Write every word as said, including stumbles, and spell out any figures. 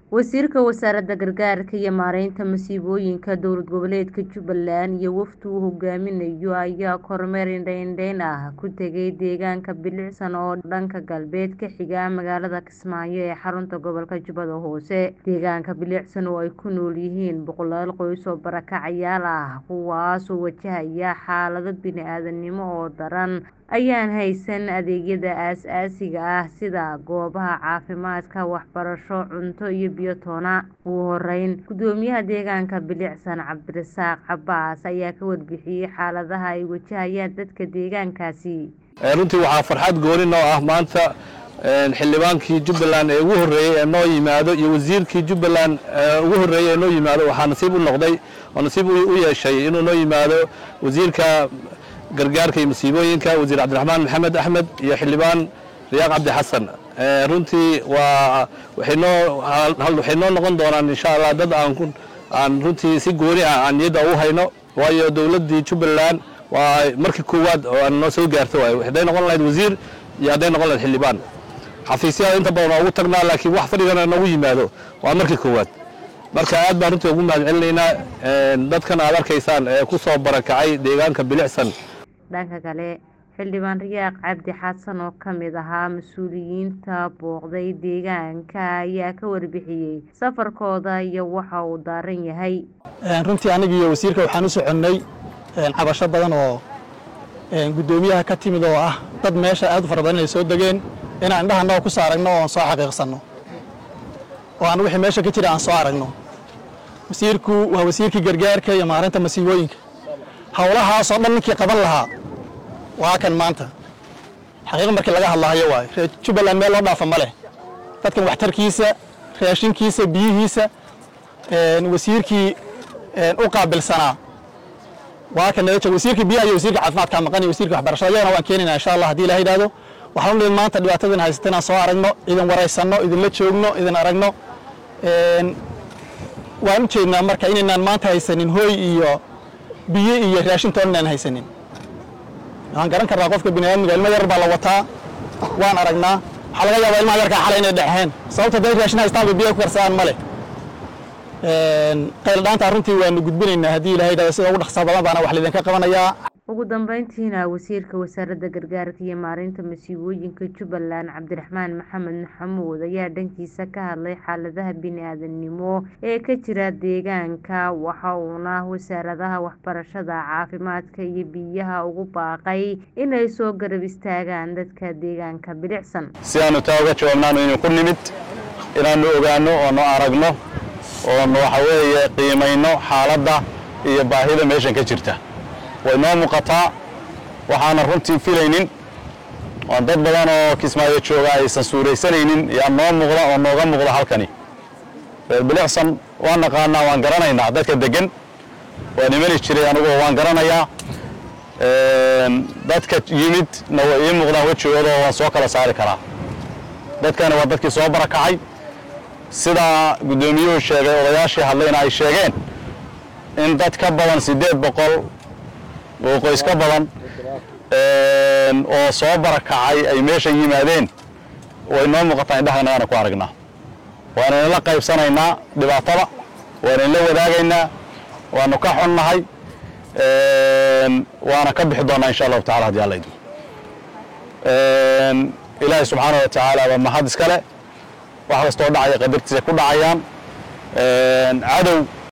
Wasiirka Wasaaradda Gargaarka iyo Maareynta Masiibooyinka Dowlad Goboleedka Jubbaland iyo wafdi uu hogaaminayo ayaa kormeer indho-indheyn ah ku tegay deegaanka Bilicsan oo dhanka galbeed ka xiga magaalada Kismaayo ee xarunta gobolka Jubbada Hoose. Deegaanka Bilicsan oo ay ku nool yihiin boqolaal qoys oo barakacayaal ah kuwaas oo wajahaya xaalado bini'aadanimo oo daran ayaan haysan adeegyada aasaasiga ah sida goobaha caafimaadka, waxbarasho, cunto iyo biyo toona. Ugu horeyn, gudoomiyaha deegaanka Bilicsan Cabdirasaaq Cabaas ayaa ka warbixiyay xaaladaha ay wajahayaan dadka deegaankaasi. runtii waxaa farxad gooni noo ah maanta xildhibaankii Jubbaland ee ugu horeeyay ee noo yimaado iyo wasiirkii Jubbaland ee ugu horeeyay ee noo yimaado waxaa nasiib u noqday oo nasiib u yeeshay inuu noo yimaado wasiirka gargaarka iyo masiibooyinka wasiir Cabdiraxmaan Maxamed Axmed iyo xildhibaan Riyaaq Cabdi Xasan. runtii waa waxay noo waxay noo noqon doonaan insha Allah dad aan aan runtii si gooni ah aan niyada u hayno waayo dawladda Jubbaland waa markii koowaad oo aan noo soo gaarto waxay noqon lahayd wasiir iyo haday noqon lahayd xildhibaan xafiisyada inta badan ugu tagnaa laakiin wax fadhigana nagu yimaado waa markii koowaad. marka aad baan runtii ugu mahadcelinaynaa dadkan aad arkaysaan ee ku soo barakacay deegaanka Bilicsan. dhanka kale xildhibaan Riyaaq Cabdi Xasan oo ka mid ahaa mas'uuliyiinta booqday deegaanka ayaa ka warbixiyay safarkooda iyo waxa uu daaran yahay. runtii aniga iyo wasiirka waxaan u soconnay cabasho badan oo gudoomiyaha ka timid oo ah dad meesha aad u fara badan ay soo dageen inaan indhaha ku saaragno oo soo xaqiiqsano oo aan wixii meesha ka jira aan soo aragno. wasiirku waa wasiirkii gargaarka iyo maareynta masiibooyinka hawlahaas oo dhan ninkii qaban lahaa waa kan maanta xaqiiqo markii laga hadlayo waay reer Jubbaland meel loo dhaafo ma leh dadkan waxtarkiisa raashinkiisa biyihiisa een wasiirkii u qaabilsanaa waa kan leeyahay wasiirkii biyaha iyo wasiirka caafimaadka maqan iyo wasiirka waxbarashada iyana waan keeninaa insha Allah hadii Ilaahay yiraahdo waxaan u maanta dhibaatadan haysatana soo aragno idin wareysano idin la joogno idin aragno een waan u jeednaa marka inaan maanta haysanin hooy iyo biyo iyo raashin toona aan haysanin. aan garan karnaa qofka bini'aadamka ilmo yar baa la wataa waan aragnaa waxa laga yaabaa ilmaha yarka xalay inay dhaxeen sababta day raashin haystaan biyo ku karsadaan male. een qayl dhaanta runtii waan gudbinaynaa hadii Ilaahay yiraahdo sida ugu dhaqso badan baana wax lidin ka qabanayaa. ugu dambeyntiina wasiirka wasaaradda gargaarka iyo maareynta masiibooyinka Jubbaland Cabdiraxmaan Maxamed Maxamuud ayaa dhankiisa ka hadlay xaaladaha bini'aadanimo ee ka jira deegaanka waxa uuna wasaaradaha waxbarashada, caafimaadka iyo biyaha ugu baaqay inay soo garab istaagaan dadka deegaanka Bilicsan. si aanu taaga joognaano inuu ku nimid inaanu ogaano oo noo aragno oo waxa weeye qiimayno xaaladda iyo baahida meeshan ka jirta. way noo muuqataa waxaana runtii filaynin oo dad badan oo Kismaayo jooga aysan suuraysanaynin yaa noo muuqda oo nooga muuqda halkani. reer Bilicsan waan naqaanaa waan garanaynaa dadka degan waan imani jiray anigu waan garanayaa dadka yimid na way ii muuqdaan wajigooda waan soo kala saari karaa. dadkana waa dadkii soo barakacay sida gudoomiyuhu sheegay odayaashii hadlayna ay sheegeen in dad ka badan sideed boqol oo qoys ka badan oo soo barakacay ay meesha yimaadeen way noo muuqataa indhaha ku aragnaa. waana la qaybsanaynaa dhibaatada waana la wadaagaynaa waana ka xunnahay waana ka bixi doonaa insha Allah ta'ala hadii Allah idin Ilaahay subhanahu wa ta'ala waa mahad iskale wax kasta oo dhacay qadartiisa ku dhacayaan cadow